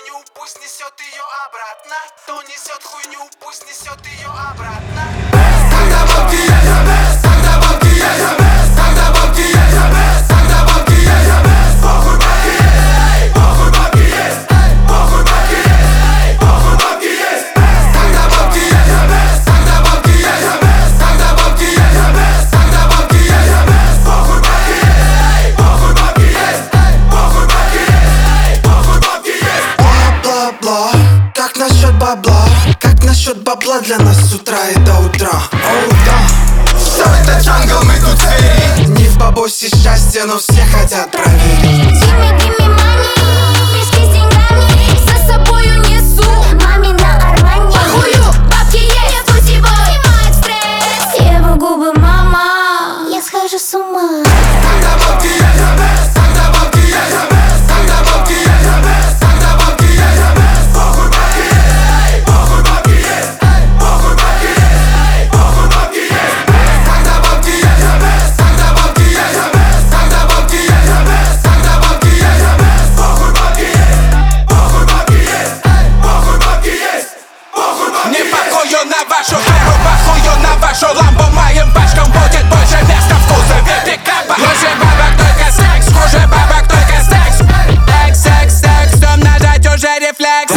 хуйню, пусть несет ее обратно. Кто несет хуйню, пусть несет ее обратно. Когда бабки есть, когда бабки есть, когда бабки есть, когда бабки есть, похуй бабки есть, похуй бабки есть, похуй бабки есть, похуй бабки есть. Когда бабки есть, когда бабки есть, когда бабки есть, когда бабки есть, похуй бабки есть, похуй бабки есть, похуй бабки есть, похуй бабки есть. Бла-бла-бла, как насчет бабла? Как насчет бабла для нас с утра и до утра? Оу, да. Что это джангл, мы тут звери. Не в бабосе счастье, но все хотят проверить. Give me money, мешки с деньгами за собою несу мамина Армани. Похую, бабки есть, я путевой, снимает стресс. Его губы, мама, я схожу с ума. Когда бабки есть, когда бабки есть, когда бабки есть, когда бабки есть, похуй бабки есть, похуй бабки есть, похуй бабки есть, похуй бабки есть. Когда бабки есть, когда бабки есть, когда бабки есть, когда бабки есть, похуй бабки есть, похуй бабки есть, похуй бабки есть, похуй бабки есть. Не похую на вашу веру, похую на вашу ламбу. Моим пачкам будет больше места в кузове пикапа. Лучше бабок только секс, хуже бабок только секс. Секс, секс, секс, все нажать уже рефлекс.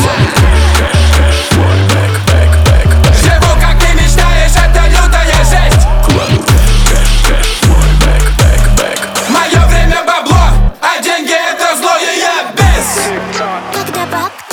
Живу как ты мечтаешь, это лютая жесть. Мое время бабло, а деньги это зло, и я без. Когда бабки